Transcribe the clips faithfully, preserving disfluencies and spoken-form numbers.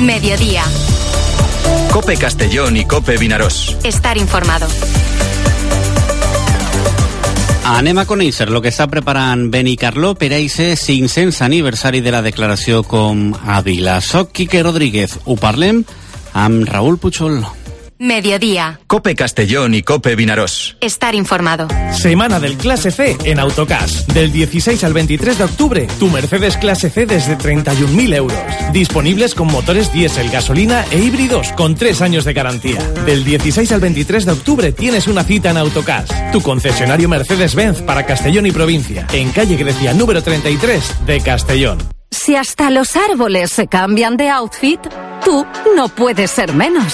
Mediodía. COPE Castellón i COPE Vinaròs. Estar informado. Anem a conèixer el que està preparant Benicarló per a aquest cinc-cents aniversari de la declaració com a vila. Soc Quique Rodríguez. Ho parlem amb Raúl Puchol. Mediodía. COPE Castellón y COPE Vinaròs. Estar informado. Semana del Clase C en Autocars. Del dieciséis al veintitrés de octubre, tu Mercedes Clase C desde treinta y un mil euros. Disponibles con motores diésel, gasolina e híbridos con tres años de garantía. Del dieciséis al veintitrés de octubre tienes una cita en Autocars, tu concesionario Mercedes-Benz para Castellón y provincia, en calle Grecia número treinta y tres de Castellón. Si hasta los árboles se cambian de outfit, tú no puedes ser menos.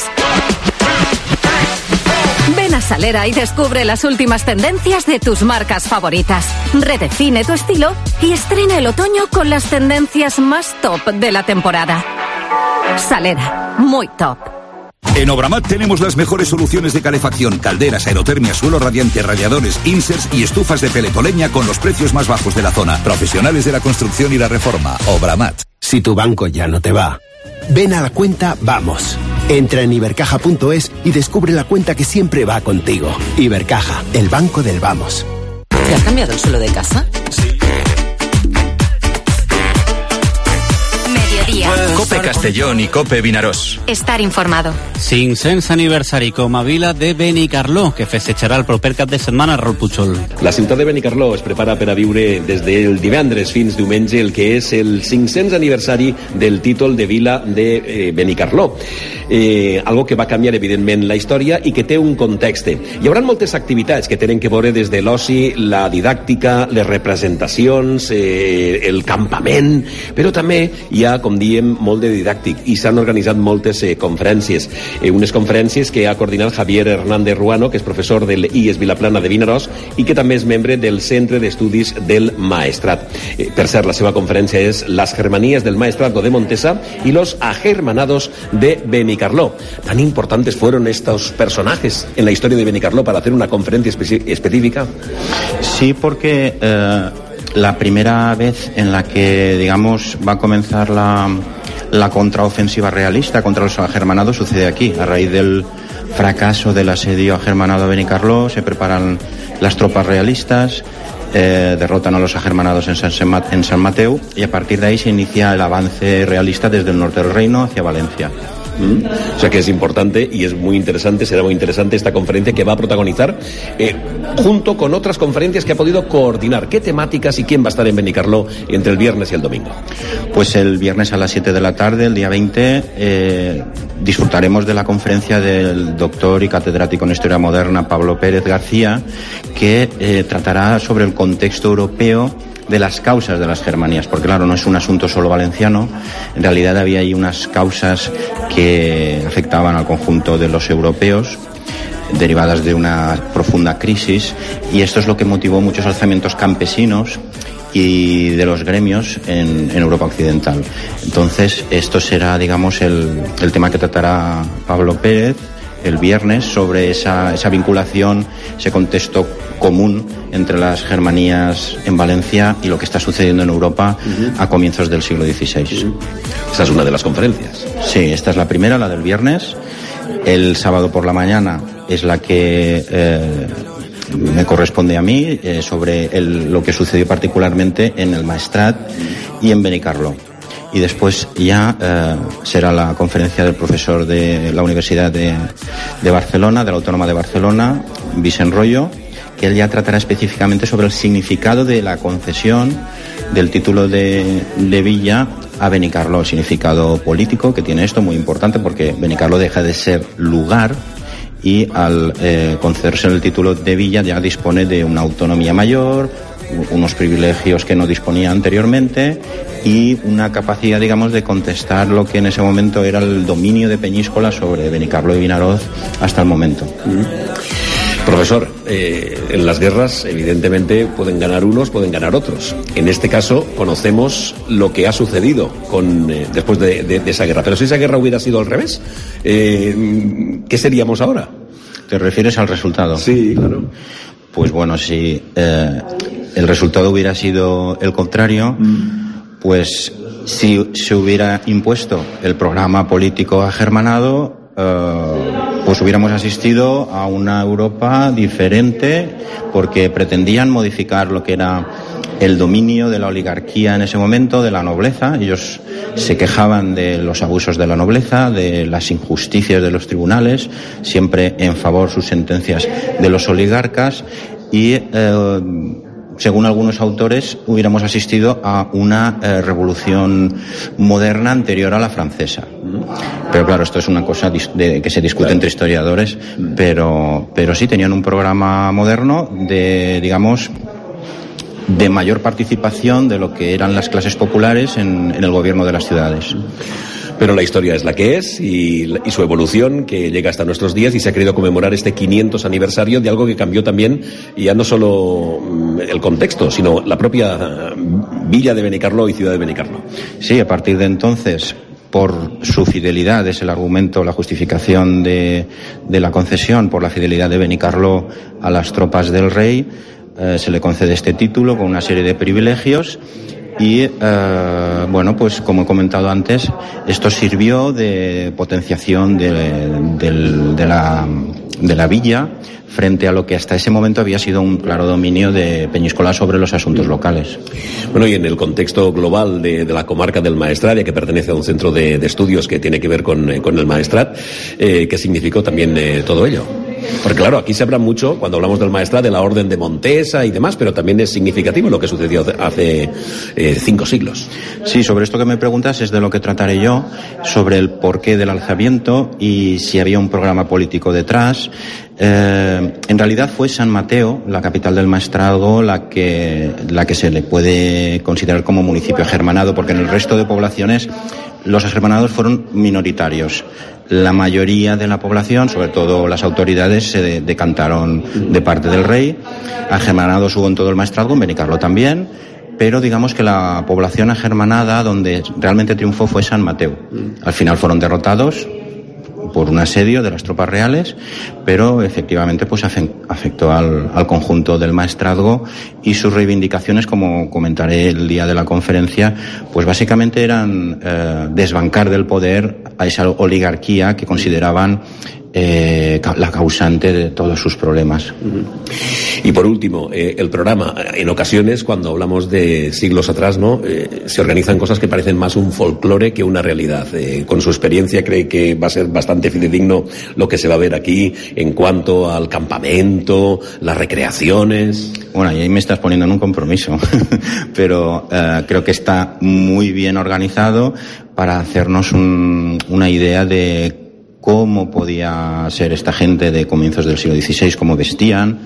Ven a Salera y descubre las últimas tendencias de tus marcas favoritas. Redefine tu estilo y estrena el otoño con las tendencias más top de la temporada. Salera, muy top. En Obramat tenemos las mejores soluciones de calefacción, calderas, aerotermia, suelo radiante, radiadores, inserts y estufas de peletoleña con los precios más bajos de la zona. Profesionales de la construcción y la reforma. Obramat. Si tu banco ya no te va, ven a la cuenta Vamos. Entra en ibercaja punto es y descubre la cuenta que siempre va contigo. Ibercaja, el banco del Vamos. ¿Te has cambiado el suelo de casa? Sí. Mediodía. COPE Castellón y COPE Vinaròs. Estar informado. cinc-cents aniversari com a vila de Benicarló, que festejarà el proper cap de setmana, Raúl Puchol. La ciutat de Benicarló es prepara per a viure des del divendres fins diumenge el que és el cinc-cents aniversari del títol de vila de eh, Benicarló. Eh, algo que va canviar evidentment la història i que té un context. Hi haurà moltes activitats que tenen que veure des de l'oci, la didàctica, les representacions, eh, el campament, però també hi ha, com diem, molt de didàctic i s'han organitzat moltes eh, conferències. Eh, unes conferències que ha coordinat Javier Hernández Ruano, que és professor del I E S Vilaplana de Vinaròs i que també és membre del Centre d'Estudis del Maestrat. Eh, per cert, la seva conferència és Las Germanías del Maestrazgo de Montesa y los Agermanados de Benicarló. ¿Tan importantes fueron estos personajes en la historia de Benicarló para hacer una conferencia espe- específica? Sí, porque eh, la primera vez en la que, digamos, va a comenzar la, la contraofensiva realista contra los agermanados sucede aquí. A raíz del fracaso del asedio agermanado a Benicarló, se preparan las tropas realistas, eh, derrotan a los agermanados en San, en San Mateu y a partir de ahí se inicia el avance realista desde el norte del reino hacia Valencia. Mm. O sea que es importante y es muy interesante, será muy interesante esta conferencia que va a protagonizar eh, junto con otras conferencias que ha podido coordinar. ¿Qué temáticas y quién va a estar en Benicarló entre el viernes y el domingo? Pues el viernes a las siete de la tarde, el día veinte, eh, disfrutaremos de la conferencia del doctor y catedrático en Historia Moderna Pablo Pérez García, que eh, tratará sobre el contexto europeo de las causas de las Germanías, porque claro, no es un asunto solo valenciano, en realidad había ahí unas causas que afectaban al conjunto de los europeos, derivadas de una profunda crisis, y esto es lo que motivó muchos alzamientos campesinos y de los gremios en, en Europa Occidental. Entonces, esto será, digamos, el, el tema que tratará Pablo Pérez el viernes sobre esa, esa vinculación, ese contexto común entre las Germanías en Valencia y lo que está sucediendo en Europa uh-huh. a comienzos del siglo dieciséis. Uh-huh. Esa es una de las conferencias. Sí, esta es la primera, la del viernes. El sábado por la mañana es la que eh, me corresponde a mí, eh, sobre el, lo que sucedió particularmente en el Maestrat y en Benicarló. Y después ya eh, será la conferencia del profesor de la Universidad de, de Barcelona, de la Autónoma de Barcelona, Vicent Royo, que él ya tratará específicamente sobre el significado de la concesión del título de, de villa a Benicarló, el significado político que tiene esto, muy importante, porque Benicarló deja de ser lugar y al eh, concederse el título de villa ya dispone de una autonomía mayor, unos privilegios que no disponía anteriormente y una capacidad, digamos, de contestar lo que en ese momento era el dominio de Peñíscola sobre Benicarló y Vinaròs hasta el momento. Mm. Profesor, eh, en las guerras evidentemente pueden ganar unos, pueden ganar otros. En este caso conocemos lo que ha sucedido con, eh, después de, de, de esa guerra. Pero si esa guerra hubiera sido al revés, eh, ¿qué seríamos ahora? ¿Te refieres al resultado? Sí, claro. Pues bueno, si eh, el resultado hubiera sido el contrario, mm. pues si se hubiera impuesto el programa político agermanado, eh, pues hubiéramos asistido a una Europa diferente, porque pretendían modificar lo que era el dominio de la oligarquía en ese momento, de la nobleza. Ellos se quejaban de los abusos de la nobleza, de las injusticias de los tribunales, siempre en favor sus sentencias de los oligarcas, y eh, según algunos autores hubiéramos asistido a una eh, revolución moderna anterior a la francesa. Pero claro, esto es una cosa de, que se discute entre historiadores, pero, pero sí tenían un programa moderno de, digamos, de mayor participación de lo que eran las clases populares en, en el gobierno de las ciudades. Pero la historia es la que es, y, y su evolución que llega hasta nuestros días, y se ha querido conmemorar este quinientos aniversario de algo que cambió también, y ya no solo el contexto, sino la propia villa de Benicarló y ciudad de Benicarló. Sí, a partir de entonces, por su fidelidad, es el argumento, la justificación de, de la concesión, por la fidelidad de Benicarló a las tropas del rey, eh, se le concede este título con una serie de privilegios. Y, eh, bueno, pues como he comentado antes, esto sirvió de potenciación de, de, de, la, de la villa frente a lo que hasta ese momento había sido un claro dominio de Peñíscola sobre los asuntos locales. Bueno, y en el contexto global de, de la comarca del Maestrat, ya que pertenece a un centro de, de estudios que tiene que ver con, eh, con el Maestrat, eh, ¿qué significó también eh, todo ello? Porque claro, aquí se habla mucho, cuando hablamos del Maestrat, de la Orden de Montesa y demás, pero también es significativo lo que sucedió hace eh, cinco siglos. Sí, sobre esto que me preguntas es de lo que trataré yo, sobre el porqué del alzamiento y si había un programa político detrás. Eh, en realidad fue San Mateo, la capital del Maestrazgo, la que, la que se le puede considerar como municipio agermanado, porque en el resto de poblaciones los agermanados fueron minoritarios. La mayoría de la población, sobre todo las autoridades, se decantaron de parte del rey. Agermanados hubo en todo el Maestrazgo, en Benicarló también, pero digamos que la población agermanada donde realmente triunfó fue San Mateo. Al final fueron derrotados por un asedio de las tropas reales, pero efectivamente pues afectó al, al conjunto del Maestrazgo, y sus reivindicaciones, como comentaré el día de la conferencia, pues básicamente eran eh, desbancar del poder a esa oligarquía que consideraban eh, la causante de todos sus problemas. Y por último, eh, el programa, en ocasiones cuando hablamos de siglos atrás, ¿no? Eh, se organizan cosas que parecen más un folclore que una realidad. Eh, con su experiencia cree que va a ser bastante fidedigno lo que se va a ver aquí en cuanto al campamento, las recreaciones. Bueno, y ahí me estás poniendo en un compromiso, pero eh, creo que está muy bien organizado para hacernos un, una idea de cómo podía ser esta gente de comienzos del siglo dieciséis, cómo vestían.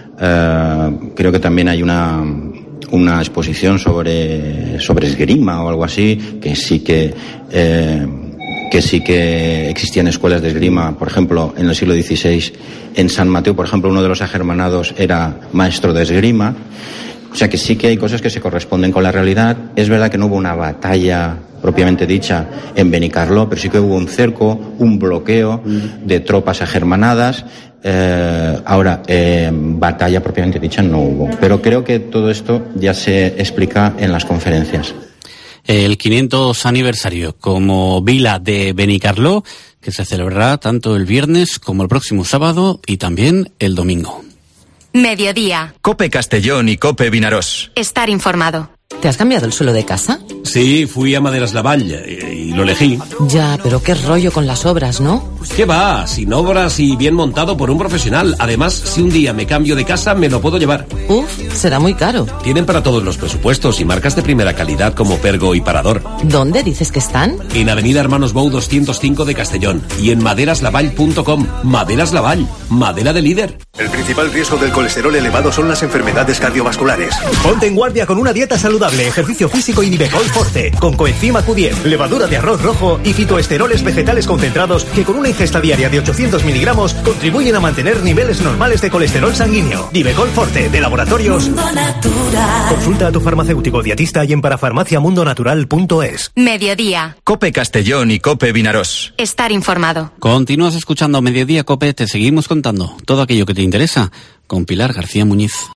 Uh, creo que también hay una, una exposición sobre, sobre esgrima o algo así, que sí que, eh, que sí que existían escuelas de esgrima. Por ejemplo, en el siglo dieciséis, en San Mateo, por ejemplo, uno de los agermanados era maestro de esgrima. O sea que sí que hay cosas que se corresponden con la realidad. Es verdad que no hubo una batalla propiamente dicha en Benicarló, pero sí que hubo un cerco, un bloqueo de tropas agermanadas. Eh, ahora, eh, batalla propiamente dicha no hubo. Pero creo que todo esto ya se explica en las conferencias. El quinientos aniversario como vila de Benicarló, que se celebrará tanto el viernes como el próximo sábado y también el domingo. Mediodía. COPE Castellón y COPE Vinarós. Estar informado. ¿Te has cambiado el suelo de casa? Sí, fui a Maderas Lavall y, y lo elegí. Ya, pero qué rollo con las obras, ¿no? ¿Qué va? Sin obras y bien montado por un profesional. Además, si un día me cambio de casa, me lo puedo llevar. Uf, será muy caro. Tienen para todos los presupuestos y marcas de primera calidad como Pergo y Parador. ¿Dónde dices que están? En Avenida Hermanos Bou doscientos cinco de Castellón y en maderas lavall punto com. Maderas Lavall, madera de líder. El principal riesgo del colesterol elevado son las enfermedades cardiovasculares. Ponte en guardia con una dieta saludable, ejercicio físico y Nivecol Forte, con coenzima Q diez, levadura de arroz rojo y fitoesteroles vegetales concentrados que con una ingesta diaria de ochocientos miligramos contribuyen a mantener niveles normales de colesterol sanguíneo. Nivecol Forte, de Laboratorios Mundo Natural. Consulta a tu farmacéutico dietista y en parafarmacia mundo natural punto es. Mediodía. COPE Castellón y COPE Vinarós. Estar informado. Continúas escuchando Mediodía COPE, te seguimos contando todo aquello que te interesa con Pilar García Muñiz.